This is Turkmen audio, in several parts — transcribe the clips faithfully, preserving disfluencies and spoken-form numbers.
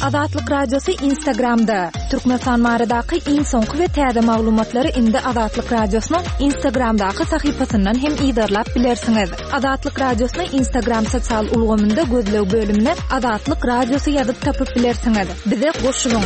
Azatlyk Radiosu Instagramda. Türkmenistan maradaky iň soňky we täze maglumatlary indi Azatlyk Radiosynyň Instagramdaky sahypasyndan hem ýa-da bilersiňiz. Azatlyk Radiosyny Instagram sosial ulgamynda gözlew bölümine Azatlyk Radiosu ýazyp tapyp bilersiňiz. Bize goşulyň.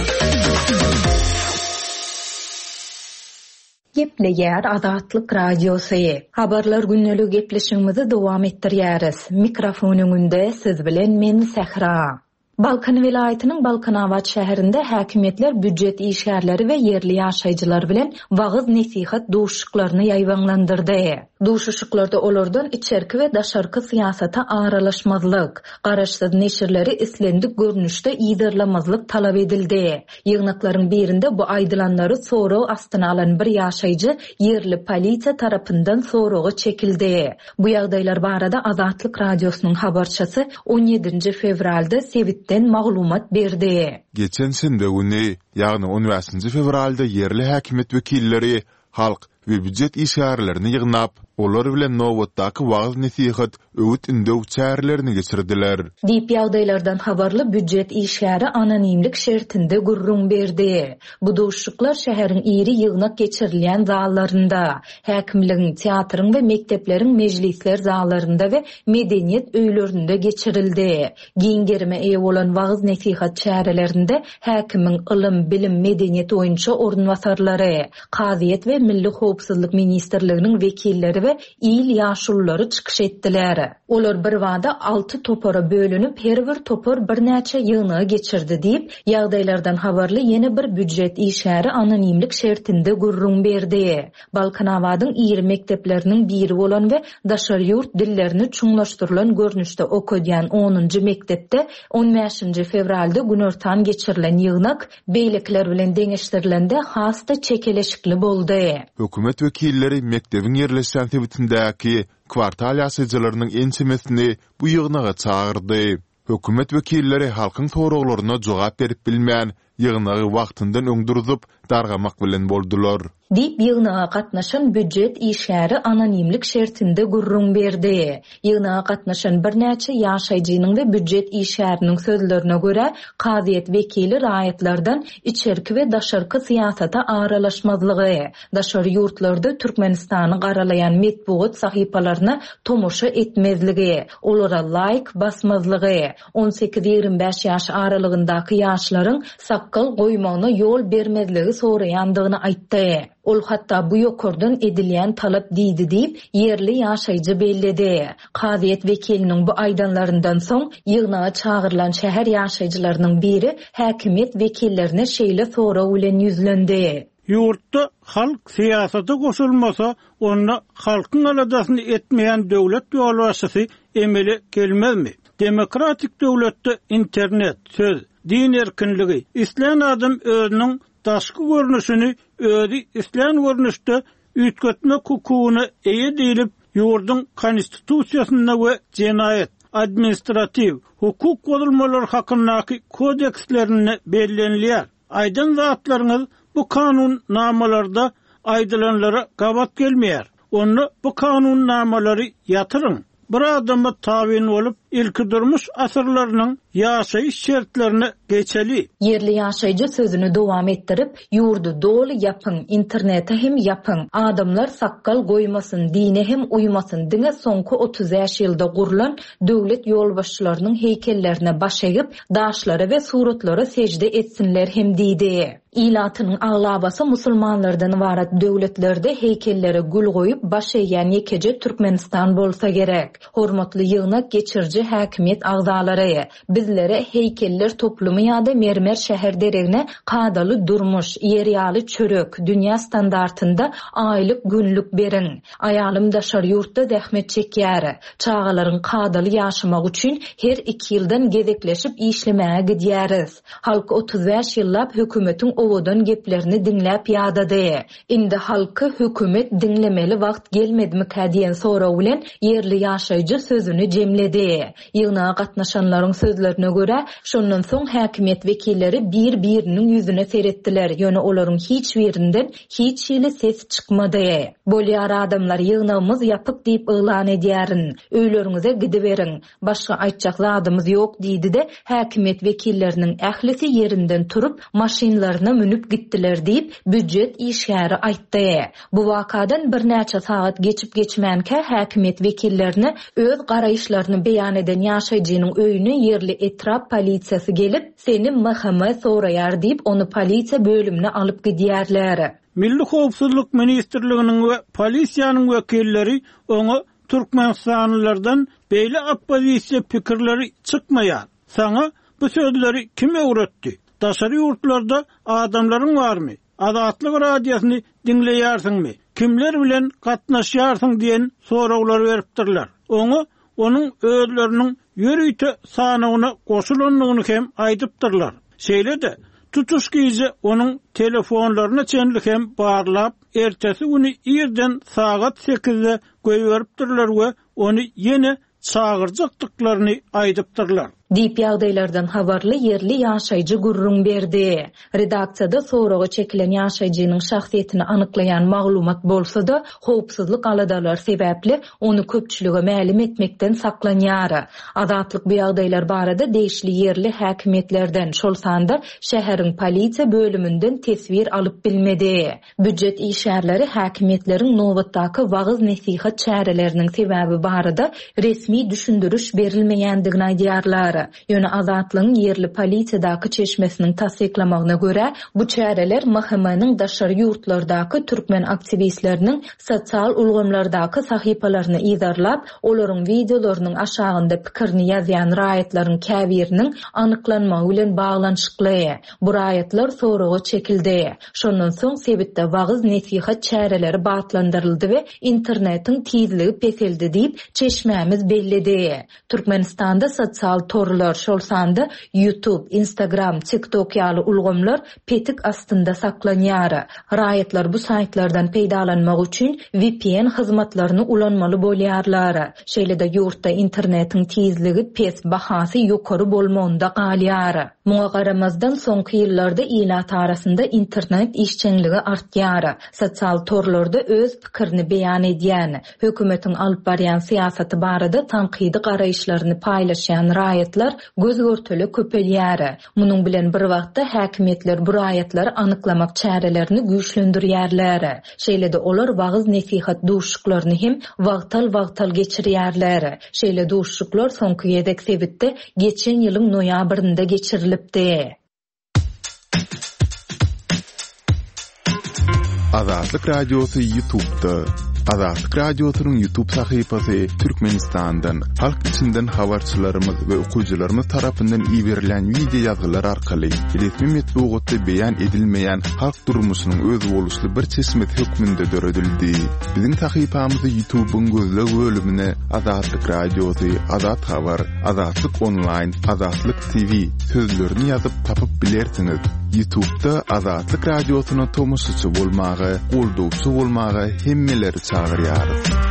Gepleýär Azatlyk Radiosu. Habarlar günnelik gepleşigimizi dowam etdirýäris. Mikrofonyňynda siz bilen men Sehra. Balkan vilayatynyň Balkanawat şäherinde häkimetler büdjet işgärleri we yerli ýaşaýjylar bilen wagyz nesihat duşuklaryny ýaýwanlandyrdy. Duşuşyklarda olardan içerki we daşarky syýasata aralaşmazlyk, garaşsyz neşirleri islendik görnüşde ýydarlamazlyk talap edildi. Ýygnaklaryň birinde bu aýdylanlary soraw astyna alan bir ýaşaýjy yerli polisiýa tarapyndan soragy çekildi. Bu ýagdaýlar barada Azatlyk Radiosynyň habarçysy on ýedinji fevralda Sewitden maglumat berdi. Geçen sende güni, ýagny on beşinji fevralda yerli häkimet wekilleri halk we büdjet işgärlerini ýygnap, olar bilen nowatdaky wagyz nesihat öwüt indew çärelerini geçirdiler. Diýip ýagdaýlardan habarly büdjet işgäri anonimlik şertinde gurrun berdi. Bu duşuklar şäheriň iri ýygnak geçirilýän zallarynda, häkimligiň, teatryň we mektepleriň mejlisler zallarynda we medeniýet öýlerinde geçirildi. Giňgerime eýe bolan wagyz nesihat çärelerinde häkimiň ilm, bilim, medeniýet oýunçy ornwasarlary, Kaziýet we Milli Howpsuzlyk Ministrliginiň wekilleri we il ýaşullary çykyş etdiler. Olar bir wada alty topara bölünüp her bir topar bir näçe ýygyny geçirdi diýip ýagdaýlardan habarly ýene bir büdjet işgäri anonimlik şertinde gurrun berdi. Balkanawadyň iri mekdepleriniň biri bolan we daşary ýurt dillerini çuňlaşdyrylan görnüşde okudýan onunji mektepde on beşinji fevralda günortan geçirilen ýygnak beýlekler bilen deňeşdirilende hasta çekeleşikli boldy. Hökümet wekilleri mektebiň ýerleşen sebitindäki kwartal ýaşaýjylarynyň ençemesini bu ýygnaga çağırdy. Hökümet wekilleri halkyň soraglaryna jogap berip bilmän ýygnagy wagtyndan öňdürüp dargamak bilen boldular. Diýip ýygnaga gatnaşan büdjet işgäri anonimlik şertinde gurrun berdi. Ýygnaga gatnaşan bir näçe ýaşaýjynyň we büdjet işgäriniň sözlerine görä, Kaziýet wekili raýatlardan içerki we daşarky syýasata aralaşmazlygy, daşary ýurtlarda Türkmenistany garalaýan metbuat sahypalaryna tomoşa etmezligi, olara laýyk basmazlygy, on sekiz ýygrimi beş ýaş aralygyndaky ýaşlaryň sakkal goýmagyna ýol bermezligi soraýandygyny aýtdy. Ol hatta bu ýokurdan edilýän talap diýdi diýip yerli ýaşaýjy belledi. Kaziýet wekiliniň bu aýdanlaryndan soň ýygnaga çağırılan şäher ýaşaýjylarynyň biri häkimet wekillerine şeýle soraw bilen ýüzlendi. Ýurtda halk syýasata goşulmasa, onda halkyň aladasyny etmeýän döwlet ýolbaşçysy emeli gelmezmi? Demokratik döwletde internet, söz, din erkinligi, islen adam özüniň daşky görnüşini özi islen görnüşde üýtgetme hukugyny eýe diýilip ýurduň konstitusiýasyna we jenaýet, administrativ, hukuk bozulmalary hakyndaky kodekslerini bellenilýär. Aýdan zatlaryňyz bu kanun namalarda aýdylanlara gabat gelmeýär. Onu bu kanun namalary ýatyryň. Bir adama tabin olup ilki durmuş asırlarının ýaşaýyş şertlerini geçeli. Yerli ýaşaýjy sözünü dowam etdirip, ýurdu dolu yapın, internete hem yapın, adamlar sakkal goýmasyn, dine hem uymasyn diňe soňky otuz beş ýylda gurulan döwlet ýolbaşçylarynyň heýkellerine baş eýip, daşlara we suratlary secde etsinler hem diýdi. İlatynyň aglabasy musulmanlardan ibarat döwletlerde heýkellere gül goýup baş eýýän ýekeje Türkmenistan bolsa gerek. Hormatly ýygnak geçirji häkimet agzalary, bizlere heýkeller toplumy ýa-da mermer şäher deregine kadaly durmuş, ýerýaly çörek, dünýä standartynda aýlyk günlük berin. Aýalym daşary ýurtda zähmet çekýär. Çağalaryň kadaly ýaşamak üçin her iki ýyldan gezekleşip işlemäge gidýäris. Halk otuz beş ýyllap hökümetiň owodan geplerini diňläp ýadady. Indi halky hökümet diňlemeli wagt gelmedimi diýen soraw bilen yerli ýaşaýjy sözüni jemledi. Ýygyna gatnaşanlaryň sözlerine görä, şondan soň häkimet wekilleri bir-biriniň ýüzüne seretdiler. Ýöne olaryň hiç birinden hiç ýyly ses çykmady. Bolýar adamlar ýygnamyz ýapyk diýip elan edýärin. Öýleriňize gidiberiň. Başga aýtjak zadymyz ýok diýdi-de häkimet wekilleriniň ählisi yerinden turup maşinlaryna münüp gitdiler diýip büdjet işgäri aýtdy. Bu wakadan bir näçe saat geçip geçmänkä häkimet wekillerini öz garaýşlaryny beýan eden ýaşaýjynyň öýüne yerli etrap polisiýasy gelip seni mahkama soraýar diýip onu polisiýa bölümine alyp gidýärler. Milli Howpsuzlyk Ministrliginiň we polisiýanyň wekilleri onu Türkmenistanlylardan beýle oppozisiýa pikirleri çykmaýar. Sana bu sözleri kim öwretdi? Daşary ýurtlarda adamlaryň barmy? Adatlyk radiosyny dinleýärsiňmi? Kimler bilen gatnaşýarsyň diýen sorawlar beripdirler. Onu onun özleriniň ýörüýte sanawyna goşulanlygyny hem aýdypdyrlar. Şeýle-de tutuşkyjy onun telefonlaryna çenlik hem barlap, ertesi güni ýerden saat sekizde goýberipdirler we onu ýene çağırjakdyklaryny aýdypdyrlar. Diýip ýagdaýlardan habarly yerli ýaşaýjy gurrun berdi. Redaksiyada soragy çekilen ýaşaýjynyň şahsiýetini anyklaýan maglumat bolsa-da, howpsuzlyk aladalar sebäpli onu köpçülige mälim etmekden saklanýar. Adatlyk bu ýagdaýlar barada değişli yerli häkimetlerden, şol sanda şäheriň polisiýa bölümünden tesbir alyp bilmedi. Büdjet işgärleri häkimetleriň nowatdaky wagyz nesihat çäreleriniň sebäbi barada resmi düşündürüş berilmeýändigini aýdýarlar. Ýöne azatlygyň yerli polisiýadaky çeşmesiniň tasdiklamagyna görä, bu çäreleler mahkemanyň daşary ýurtlardaky türkmen aktivistleriniň sosial ulgamlardaky sahypalaryny ýazarlap, olaryň videolarynyň aşagynda pikirini ýazýan raýatlaryň käbiriniň anyklanmagy bilen baglanyşykly. Bu raýatlar soragy çekildi. Şondan soň sebitde wagyz nesihat çäreleri batlandyryldy we internetiň tizligi peseldi diýip çeşmämiz belledi. Türkmenistanda sosial torlar şol sanda YouTube, Instagram, TikTok ýaly ulgamlar petik astynda saklanýar. Raýatlar bu saytlardan peýdalanmak üçin V P N hyzmatlaryny ulanmaly bolýarlar. Şeýle-de ýurtda internetiň tizligi pes, bahasy ýokary bolmagynda galýar. Muňa garamazdan soňky ýyllarda ilat arasynda internet işçenligi artýar. Sosial torlarda öz pikirini beýan edýän, hökümetiň alyp barýan siýasaty barada tanqidi garaýşlaryny paýlaşýan raýatlar göz görteli köpelýär. Munyň bilen bir wagtda häkimetler bu raýatlary anyklamak çärelerini güýçlendirýärler. Şeýle-de olar wagyz nesihat duşuklaryny hem wagtal-wagtal geçirýärler. Şeýle duşuklar soňky ýedek sebitde geçen ýylyň noýabrynda geçirilipdi. Azatlyk Radiosu YouTube'da. Azatlyk Radiosynyň YouTube sahypasy Türkmenistandan, halk içinden habarçylarymyz we okuyjylarymyz tarapyndan iýerilen video ýazgylar arkaly resmi metbuatda beýan edilmeýän halk durmuşynyň öz boluşly bir çeşmet hökmünde döredildi. Biziň sahypamyzy YouTube'un gözleg bölümine Azatlyk Radiosy, Azat Habar, Azatlyk Online, Azatlyk T V sözlerini ýazyp tapyp bilersiňiz. YouTube'da Azatlyk Radiosyna tomoşçy bolmagy, goldowçy bolmagy hemmeleri çağırýar.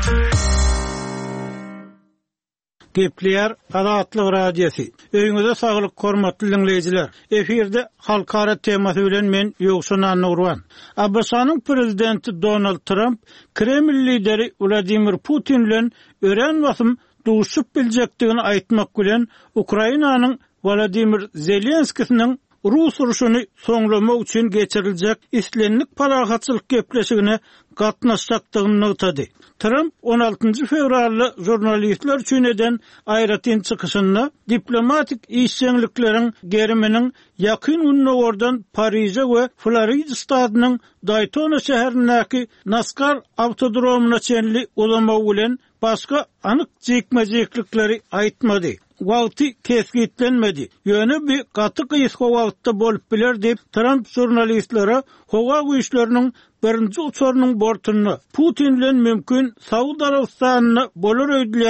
Gepler Azatlyk Radiosu. Öýüňize saglyk hormatly dinleýijiler. Eferde halkara temasy bilen men Ýogşan Nurwan. A B S-nyň prezidenti Donald Trump, Kreml lideri Vladimir Putin bilen ören basym duşup biljekdigini aýtmak bilen Ukrainanyň Volodymyr Zelenskiyň Rus uruşuny soňlamak üçin geçiriljek islenlik parahatçylyk gepleşigine gatnaşjakdygyny ýetdi. Trump on altynjy fevralda jurnalistler üçin eden aýratyn çykyşynda diplomatik işçilikleriň geriminiň ýakyn günlerden Paryja we Florida ştatynyň Daytona şäherindäki Naskar awtodromuna çenli ulama bilen başga anyk jekmejeklikleri aýtmady. Wagty kesgitlenmedi. Ýöne bir gaty gysga wagtda bolup biler diýip Trump jurnalistlere howa güýçleriniň birinji uçarynyň bortuny Putin bilen mümkin Saudi Arabistanyny bolar öýdülen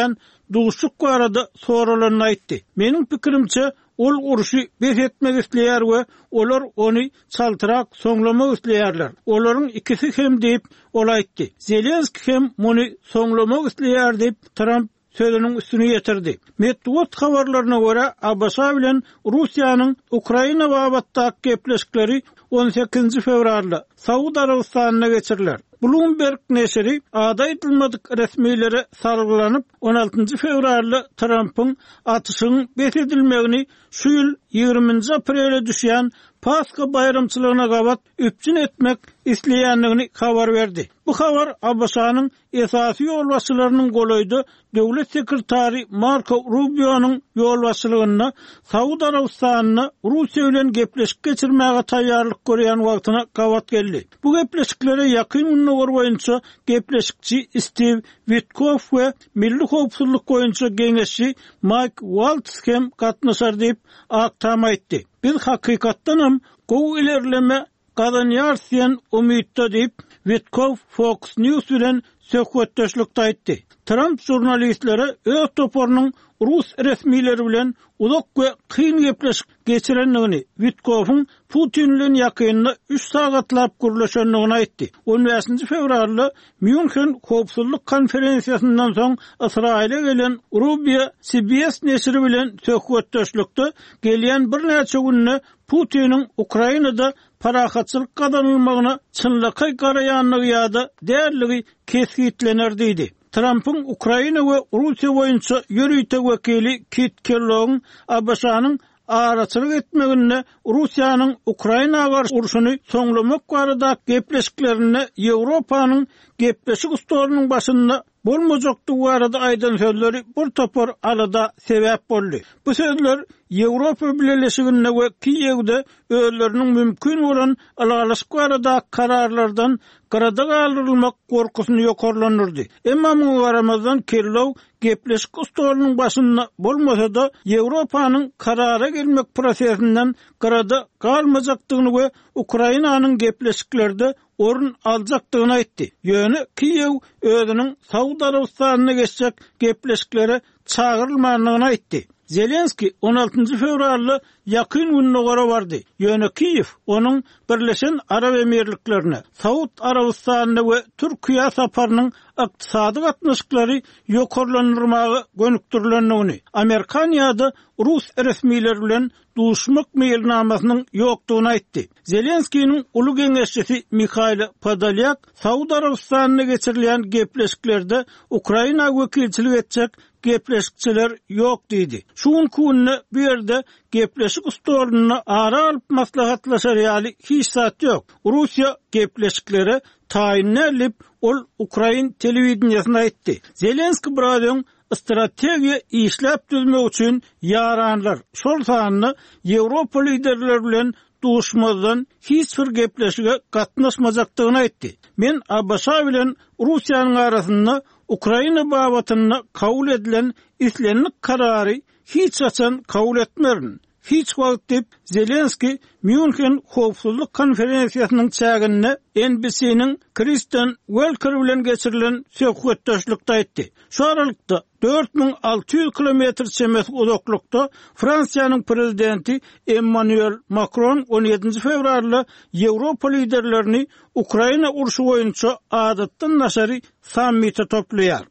duşuk barada soralarını aýtdy. Meniň pikirimçe ol uruşy bes etmek isleýär we olar ony çaltyrak soňlamak isleýärler. Olaryň ikisi hem diýip ol aýtdy. Zelenski hem muny soňlamak isleýär diýip Trump sözünün üstüne getirdi. Medwat habarlaryna görä A B S bilen Russiýanyň Ukraina babatdaky gepleşikleri on sekizinji fevralda Saudy Arabistanyna geçiriler. Bloomberg neşri ada etilmedik resmiýlere sargylanyp on altynjy fevralda Trump'ın atyşynyň bes edilmegini şu ýyl ýygrüminji aprelde düşýän Paska bayramçylygyna gabat üpçün etmek isleýänligini habar berdi. Bu habar A B S-nyň esasy ýolbaşçylarynyň golaýdy döwlet sekretary Marco Rubio'nyň ýolbaşçylygyna Saudy Arabistanyna Russiýa bilen gepleşik geçirmäge taýýarlyk görýän wagtyna gabat geldi. Bu gepleşiklere ýakyn günler boýunça gepleşikçi Steve Witkoff we Milli Howpsuzlyk boýunça geňeşçi Mike Waltz hem gatnaşar diýip aktam aýtdy. Biz hakykatdan hem gowy ilerleme gadanýar diýen umytda diýip Witkoff Fox News bilen söhbetdeşlikde aýtdy. Trump jurnalistlere öz toporunyň Rus resmiýleri bilen uzak we kyn gepleşik geçirenligini, Witkoff'un Putin bilen ýakynyny üç sagatlap gürleşenligini aýtdy. on beşinji fevralda München Howpsuzlyk konferensiýasyndan soň Israile gelen Rubio C B S neşri bilen söhbetdeşlikde gelýän bir näçe günne Putiniň Ukrainada parahatçylyk gadanylmagyna çynlyky garaýanlygy ýa-da däerligi kesgitlener diýdi. Trump'ın Ukraina we Russiýa boýunça ýörüýtek wekili Kit Kellogg A B S-nyň araçylyk etmegine Russiýanyň Ukrainaga garşy uruşyny soňlamak barada gepleşiklerini Ýewropanyň gepleşik ustalarynyň başynda bolmajakdygy barada aýdan sözleri bir topar alada sebäp boldy. Bu sözler Ýewropa Birleşigine we Kiýewde özleriniň mümkin bolan alagalyşyk barada kararlardan garada galdyrylmak gorkusyny ýokarlanyrdy. Emma muňa garamazdan Kellogg gepleşik ustalarynyň başynda bolmasa-da Ýewropanyň karara gelmek prosesinden garada galmajakdygyny we Ukrainanyň gepleşiklerde orun aljakdygyny aýtdy. Ýöne Kiýew özüniň Saudy Arabistanyna geçjek gepleşiklere çağırylmagyny aýtdy. Zelenski on altynjy fevralda ýakyn gününe gara bardy. Ýöne Kiýew onuň Birleşen Arab Emirliklerine, Saudy Arabistanyna we Türkiýe saparynyň ykdysady gatnaşyklary ýokarlandyrmagy gönükdirilendigini, Amerikan ýa-da Rus resmiýleri bilen duşmak meýilnamasynyň ýokdugyny aýtdy. Zelenskiň uly geňeşçisi Mikhail Podolyak Saudy Arabistanyna geçirilen gepleşiklerde Ukraina wekilçilik etjek gepleşikçiler ýok diýdi. Şuň kunna bu ýerde gepleşik ustalaryny ara alyp maslahatlaşar ýaly hiç zat ýok. Russiýa gepleşiklere taýinlenip ol Ukraina telewizionyna aýtdy. Zelenski biradyn strategiýa işläp düzmek üçin ýaranlar. Şol sanyny Ýewropa liderleri bilen duşmadan hiç bir gepleşige gatnaşmajakdygyny aýtdy. Men A B S bilen Russiýanyň arasynda Ukraina babatyna kabul edilen islenlik karary hiç açan kabul etmerin. Hiç wagt dip Zelenski München Howpsuzlyk konferensiýasynyň çägine N B C'niň Kristen Welker bilen geçirilen söhbetdeşlikde aýtdy. Şu aralykda dört bin alty ýüz kilometr çemes uzaklykda Fransiýanyň prezidenti Emmanuel Macron on ýedinji fevralda Ýewropa liderlerini Ukraina uruşy boýunça adatdan naşary sammite toplaýar.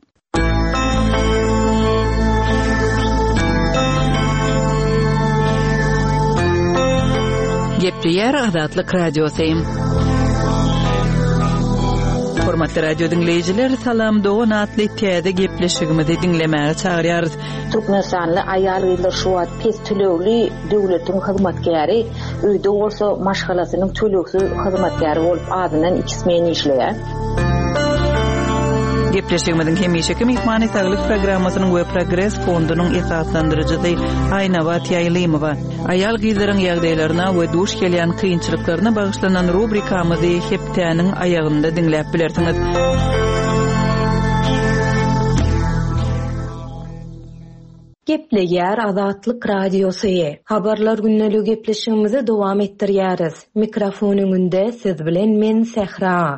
Gepleýär Azatlyk radiosyň. Hormatly radio dinleýijiler, salam dogan atly täze gepleşigimizi dinlemäge çagyrýarys. Türkmenistanly aýal ýyllar şu wagt pes tölegli döwletiň hyzmatkäri, öýde bolsa maşgalasynyň töleksiz hyzmatkäri bolup adynan ikismen işleýär. Gepleşigimiziň hemişeki mehmany saglyk programmasynyň we Progress fondunyň esaslandyrjysy Aýnabat Ýaýlymowa. Aýal gyzlaryň ýagdaýlaryna we duş gelýän kynçylyklaryna bagyşlanan rubrikamyzy hepdäniň aýagynda dinläp bilersiňiz. Gepleýär Azatlyk radiosy. Habarlar günnälik gepleşigimizi dowam etdirýäris. Mikrofonyň önünde siz bilen men Sehra.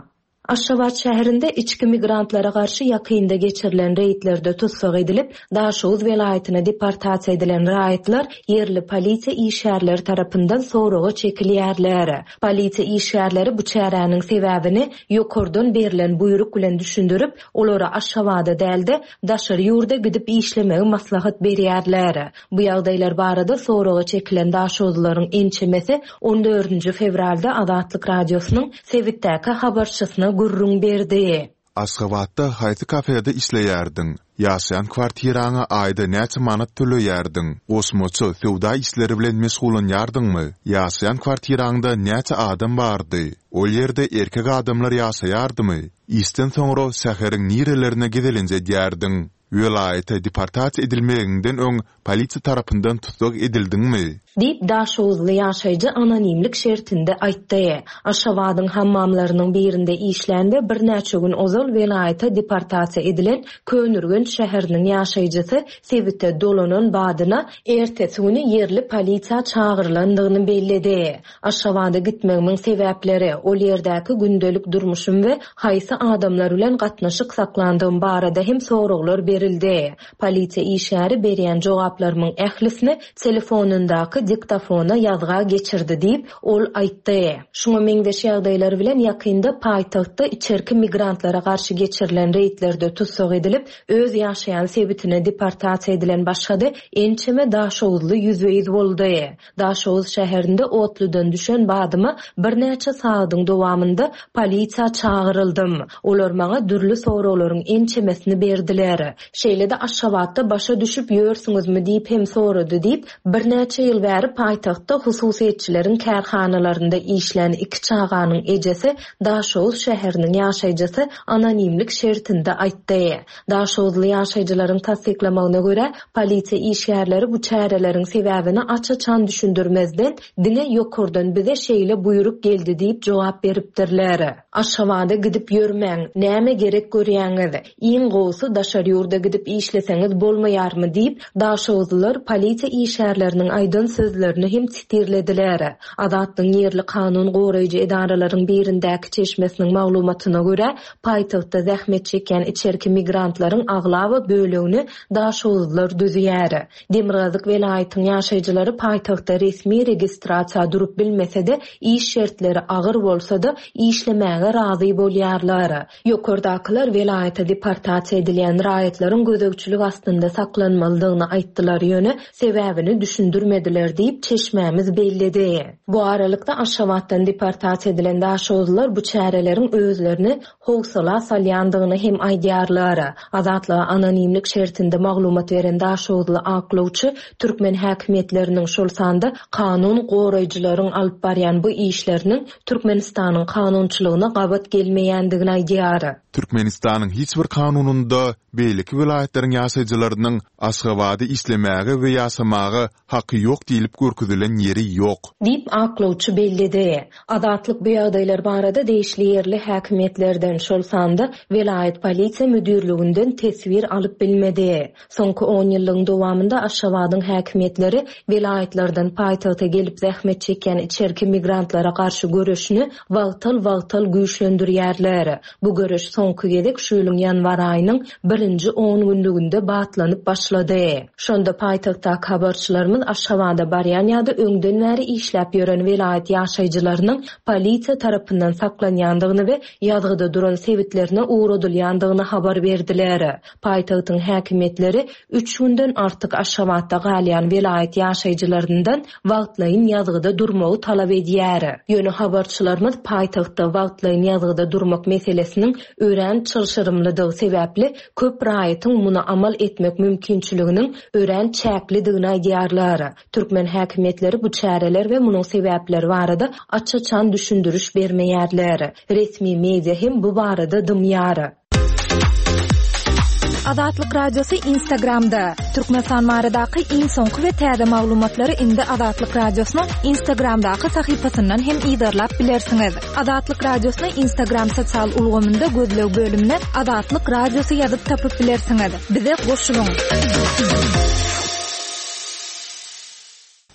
Aşgabat şäherinde içki migrantlara garşy ýakynda geçirilen reýtlerde tutsak edilip, Daşoğuz welaýatyna deportasiýa edilen raýatlar yerli polisiýa işgärleri tarapyndan soraga çekilýärler. Polisiýa işgärleri bu çäräniň sebäbini ýokurdan berilen buyruk bilen düşündirip, olara Aşgabatda dälde daşary ýurda gidip işlemegi maslahat berýärler. Bu ýagdaýlar barada soraga çekilen Daşoğuzlaryň ençemesi on dördünji fevralda Adatlyk radiosynyň Sewitdäki habarçysyna gurrun berdi. Aşgabatda haýsy kafede işleýärdiň? Ýaşaýan kwartiraňa aýda näçe manat töleýärdiň? Osmoçy sowda işleri bilen meşgulanýardyňmy? Ýaşaýan kwartiraňda näçe adam bardy? Ol ýerde erkek adamlar ýaşaýardymy? Isten soňra şäheriň nirelerine gidelenje diýärdiň. Welaýata deportasiýa edilmeginden öň polisiýa tarapyndan tutuk edildiňmi? Dip Daşoğuzly ýaşaýjy anonimlik şertinde aýtdy. Aşgabatyň hammamlarynyň birinde işlende bir näçe gün ozal welaýata deportasiýa edilen Könürgün şäheriniň ýaşaýjysy Sewitde dolanan badyna ertesi güni yerli polisiýa çağırlandygyny belledi. Aşgabatda gitmegiň sebäpleri, ol ýerdäki gündelik durmuşum we haýsy adamlar bilen gatnaşyk saklandygym barada hem soraglar berildi. Polisiýa işgäri berýän jogaplaryň ählisini telefonundaky diktafona ýazga geçirdi diýip ol aýtdy. Şoňa meňdeş ýagdaýlar bilen ýakynda paýtagtda içerki migrantlara garşy geçirilen reýtlerde tutsak edilip, öz ýaşaýan sebitine deportasiýa edilen başgady ençeme Daşoğuzly ýüzbeýiz boldy. Daşoğuz şäherinde Otludan düşen badyma bir näçe saatyň dowamında polisiýa çağırıldym. Olar maňa dürli soraglaryň ençemesini berdiler. Şeýle-de Aşgabatda başa düşüp ýörsiňizmi diýip hem sorady diýip bir näçe ýyl bäri paýtagtda hususiýetçileriň kärhanalarynda işlän iki çağanyň ejesi Daşoğuz şäheriniň ýaşaýjysy anonimlik şertinde aýtdy. Daşoğuzly ýaşaýjylaryň tasdiklamagyna görä, polisiýa işgärleri bu çäreleriň sebäbini açyçan düşündirmezden dile ýokurdan bize şeýle buyruk geldi diýip jogap beripdirler. Aşgabatda gidip ýörmäň, näme gerek görýäňiz? Iň gowsy daşary ýurda gidip işleseňiz bolmaýarmy diýip Daşoğuzlylar polisiýa işgärleriniň aýdan sözlerini hem titirlediler. Adatlyň yerli kanun goraýjy edaralaryň birindäki çeşmesiniň maglumatyna görä, paýtagtda zähmet çeken içerki migrantlaryň aglaby bölegini Daşoğuzlar düzýär. Demirgazyk welaýatynyň ýaşaýjylary paýtagtda resmi registrasiýa durup bilmese-de iş şertleri agyr bolsa-da işlemäge razy bolýarlar. Ýokurdakylar welaýata deportasiýa edilen raýatlaryň gözegçilik astynda saklanmalydygyny aýtdylar ýöne sebäbini düşündirmediler diýip çeşmämiz belledi. Bu aralykda Aşgabatdan deportasiýa edilen Daşoğuzlar bu çäreleriň özlerini howsala salýandygyny hem aýdýarlar. Azatly anonimlik şertinde maglumat beren Daşoğuzly aklawçy türkmen häkimetleriniň şol sanda kanun goraýjylaryň alyp barýan bu işleriniň Türkmenistanyň kanunçylygyna gabat gelmeýändigini aýdýar. Türkmenistanyň hiç bir kanununda beýleki welaýatlaryň ýaşaýjylarynyň Aşgabatda işlemäge we ýaşamagy haky ýok diýilip görkezilen ýeri ýok. Dip aklawçy bellidi. Adatlyk bu ýagdaýlar barada deýişli yerli häkimetlerden şol sanda welaýat polisiýa müdürliginden tesbir alyp bilmedi. Soňky on ýyllyň dowamında Aşgabatyň häkimetleri welaýatlardan paýtagta gelip zähmet çeken içerki migrantlara garşy görüşini wagtal-wagtal güýçlendirýärler. Bu görüş soňky gedek şu ýylyň ýanwar aýynyň birinji on günlüginde batlanyp başlady. Şonda paýtagtda habarçylarymyz Aşgabatda barýan ýa-da öňden bäri işläp ýören welaýat ýaşaýjylarynyň polisiýa tarapyndan saklanýandygyny we ýazgyda duran sebitlerine uğradylýandygyny habar berdiler. Paýtagtyň häkimetleri üç günden artyk Aşgabatda galýan welaýat ýaşaýjylaryndan wagtlaýyn ýazgyda durmagy talap edýär. Ýöne habarçylarymyz paýtagtda wagtlaýyn ýazgyda durmak meselesiniň ören çylşyrymlydygy sebäpli köp raýatyň muna amal etmek mümkinçiliginiň ören çäklidigini aýdýarlar. Türkmen häkimetleri bu çäreler we munyň sebäpleri barada açyçan düşündiriş bermeýärler. Resmi media hem bu barada dymýar. Adatlyk radiosu Instagramda. Türkmenistan baradaky iň soňky we täze maglumatlary indi Adatlyk radiosynyň Instagramdaky sahypasyndan hem ýydarlap bilersiňiz. Adatlyk radiosyny Instagram sosial ulgamynda gözleg bölümine Adatlyk radiosu ýazyp tapyp bilersiňiz. Bize goşulyň.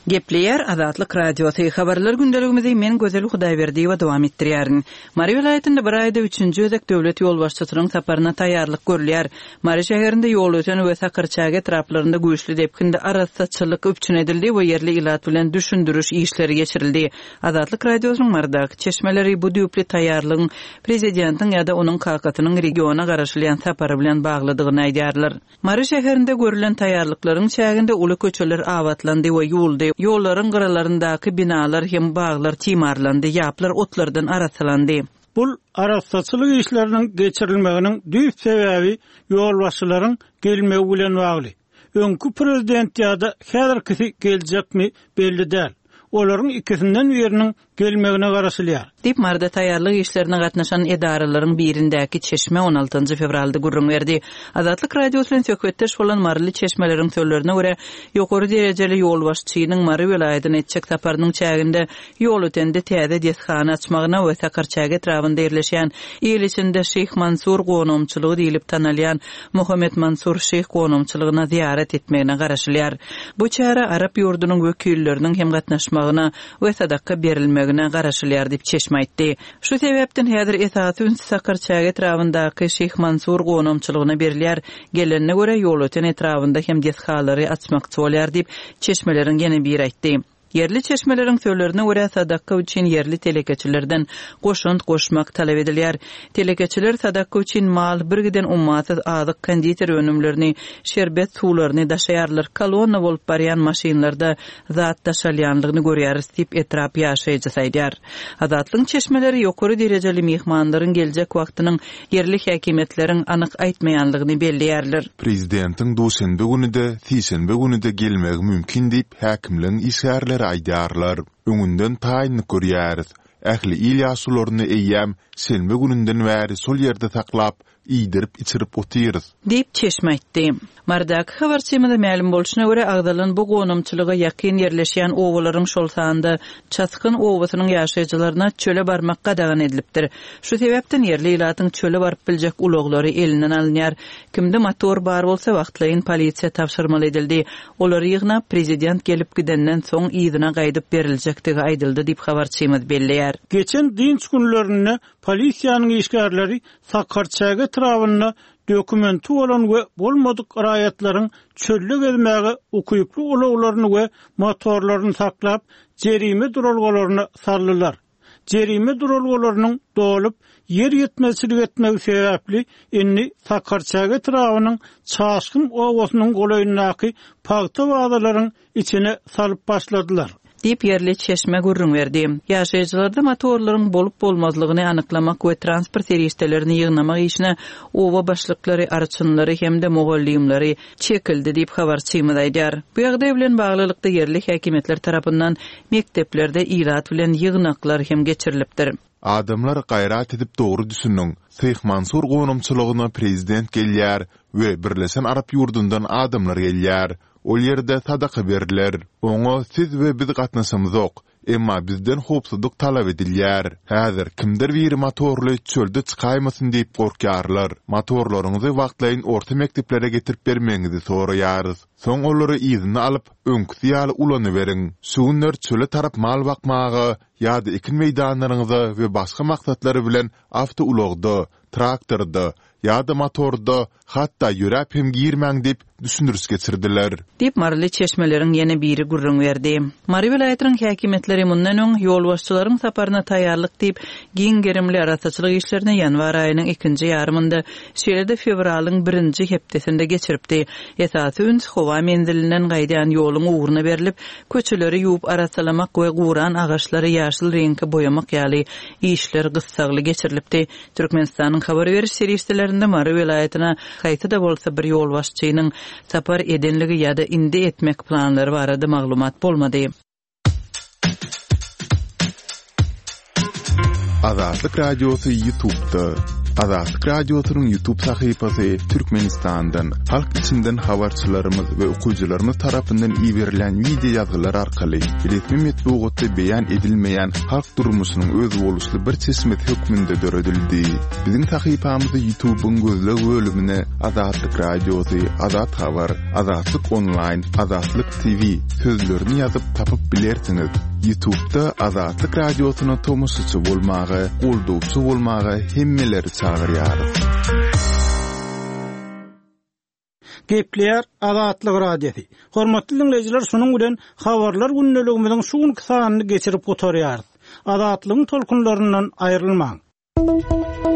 Gepleyer Azatlyk Radiosu habarlar gündeligimizi men Gözel Hudaýberdi we dowam etdirýärin. Mary vilayetinde bir aýda üçünji özek döwlet ýol başçysynyň saparyna taýýarlyk görülýär. Mary şäherinde ýol öten we Sakarçaga traplarynda güýçli depkinde arasatçylyk öpçün edildi we yerli ilat bilen düşündürüş işleri geçirildi. Azatlyk Radiosynyň mardak çeşmeleri bu düýpli taýýarlygyň prezidentiň ýa-da onuň kakatynyň regiona garaşylýan sapary bilen bagladygyny aýdýarlar. Mary şäherinde görülen taýýarlyklaryň çäginde uly köçeler awatlandy we ýoldy. Ýolların garalaryndaky binalar hem baglar timarlandy, ýaplar otlardan arasalandy. Bul arasatçylyk işleriniň geçirilmeginiň düýp sebäbi ýol başçylaryň gelmegi bilen bagly. Öňkü prezident ýa-da häzirkisi geljekmi belli däl. Olaryň ikisinden biriniň gelmegine garaşylýar. Dip marda taýýarlyk işlerine gatnaşan edaralaryň birindäki çeşme on altynjy fevralda gurrun berdi. Azatlyk Radiosu bilen söhbetdeş bolan Marly çeşmeleriň söýlerine görä, ýokary derejeli ýol başçysynyň Mary vilayatyna etjek saparynyň çäginde ýol ötende täze desxana açmagyna we Sakarçaga etrafynda ýerleşýän ýyl içinde Şeyh Mansur gonomçylygy diýilip tanalýan Muhammed Mansur Şeyh gonomçylygyna ziýaret etmegine garaşylýar. Bu çäre Arap ýurdunyň wekilleriniň hem gatnaşmagyna we sadaka berilmegine garaşylýar diýip çeşme aýtdy. Şu sebäpden häzir esasy Sakarçaga etrafyndaky Şeyh Mansur gonomçylygyna berilýär. Gelenine görä ýol öten etrafynda hem deshalary açmakçy bolýar diýip çeşmeleriň ýene bir aýtdy. Yerli çeşmeleriň söýlerine görä sadaka üçin yerli telekeçilerden goşunt goşmak talap edilýär. Telekeçiler sadaka üçin mal, birgiden ummatsız azyk konditer önümlerini, şerbet suwlaryny daşaýarlar. Kolonna bolup barýan maşinlarda zat daşalýanlygyny görýäris diýip etrap ýaşaýjy saýdýar. Azatlyň çeşmeleri ýokary derejeli mehmanlaryň geljek wagtynyň yerli häkimetleriň anyk aýtmaýanlygyny belliýärler. Prezidentiň duşanbe günüde, tiýsenbe günüde gelmegi mümkin diýip häkimliň işgärleri aýdýarlar. Öňünden taýyny görýäris. Ähli ilýasularyny eýýäm selme gününden bäri sol ýerde saklap, iýdirip içirip otyryz. Diýip çeşme aýtdy. Mardak habarçymyda ma'lum bolşuna görä Agdalyň bu gonomçylyga ýakyn ýerleşýän owalaryň şol sanda Çaskyn owasynyň ýaşaýjylaryna çöle barmak gadagan edilipdir. Şu sebäpden yerli ilatyň çöle barıp biljek uloglary elinden alınýar. Kimde motor bar bolsa wagtlaýyn polisiýa tapşyrmaly edildi. Olary ýygnap prezident gelip gidenden soň ýygyna gaýdyp beriljekdigi aýdyldy diýip habarçymyz belliýär. Geçen dinç günlerinde polisiýanyň işgärleri Sakarçaga etrafynda dokumenti olan we bolmadyk raýatlaryň çölle gezmäge ukuyuply olaglaryny we motorlaryny saklap, jerime duralgalaryny sallylar. Jerime duralgalarynyň dolup yer ýetmezçilik etmegi sebäpli inni Sakarçaga etrafynyň Çaşkyn owasynyň golaýyndaky pagta wagdalaryň içine salyp başladylar. Diýip yerli çeşme gurrun berdi. Ýaşaýjylarda motorlaryň bolup bolmazlygyny anyklamak we transport serýistelerini ýygnamak işine owa başlyklary, arçynlary hemde mogollimlary çekildi diýip habarçymyz aýdýar. Bu ýagdaý bilen baglylykda yerli häkimetler tarapyndan mekteplerde ilat bilen ýygnaklar hem geçirilipdir. Adamlar gaýrat edip dogry düşünüň. Şeyh Mansur gonomçylygyna prezident gelýär we Birleşen Arap ýurdundan adamlar gelýär. Ol ýerde sadaka berilýär. Oňa siz we biz gatnaşamyzok. Emma bizden hopsuzlyk talap edilýär. Häzir kimdir bir motorly çölde çykaýmasyn diýip gorkýarlar. Motorlaryňyzy wagtlaýyn orta mekteplere getirip bermeňizi soraýarys. Soň olary izni alyp öňkü ýaly ulany beriň. Şuňlar çöle tarap mal bakmagy ýa-da ekin meýdanlaryňyza we başga maksatlary bilen awto ulagdy, traktordy ýa-da motorda hatda ýörep hem girmäň diýip düşündürüs geçirdiler. Diýip Marly çeşmeleriň ýene biri gurrun berdi. Mary vilayatynyň häkimetleri mundan öň ýol başçylaryň saparyna taýýarlyk diýip giň gerimli arasatçylyk işlerini ýanwar aýynyň ikinji ýarymynda şeýlede fevralyň birinji hepdesinde geçiripdi. Esasy üns howa menzilinden gaýdan ýoluň uğruna berilip, köçeleri ýuwup arasalamak we guran agaçlary ýaşyl reňke boyamak ýaly işler gyssagly geçirilipdi. Türkmenistanyň habar beriş serýislerinde Mary vilayatyna gaýta da bolsa bir ýol başçynyň sapar edenligi ýa-da indi etmek planlary barada maglumat bolmady. Azatlyk Radiosu YouTube'da Azatlyk radiosynyň YouTube sahypasy Türkmenistandan, halk içinden habarçylarymyz we okuyjylarymyz tarapyndan ýiberilen video ýazgylar arkaly resmi metbuatda beýan edilmeýän halk durmuşynyň öz boluşly bir çeşmet hökmünde döredildi. Biziň sahypamyzda YouTube'un gözleg bölümine Azatlyk radiosy, Azat habar, Azatlyk online, Azatlyk T V sözlerini ýazyp tapyp bilersiňiz. YouTube'da Azatlyk radiosyna tomusçy bolmagy, goldowçy bolmagy hemmeleri çağırýar. Gepler Azatlyk radiosi. Hormatly dinleyijiler, şonuň bilen habarlar günneligimiziň şuňky sanyny geçirip gotarýar. Azatlygyň tolkunlaryndan aýrylmaň.